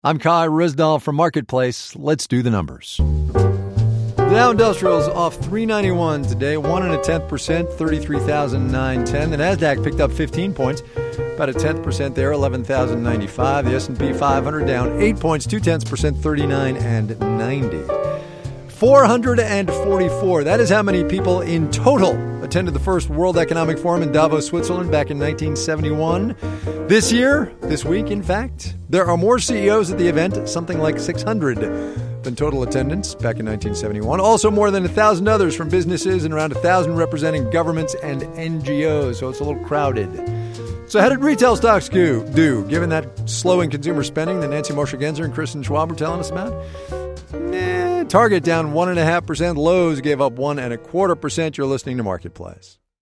I'm Kai Risdall from Marketplace. Let's do the numbers. The Dow Industrials off 391 today, 1.1%, 33,910. The Nasdaq picked up 15 points, about 0.1% there, 11,095. The S&P 500 down 8 points, 0.2%, 39,090. 444. That is how many people in total attended the first World Economic Forum in Davos, Switzerland back in 1971. This week, in fact, there are more CEOs at the event, something like 600 than total attendance back in 1971. Also more than 1,000 others from businesses and around 1,000 representing governments and NGOs, so it's a little crowded. So how did retail stocks do, given that slowing consumer spending that Nancy Moshe Genzer and Kristen Schwab were telling us about? Target down 1.5%. Lowe's gave up 1.25%. You're listening to Marketplace.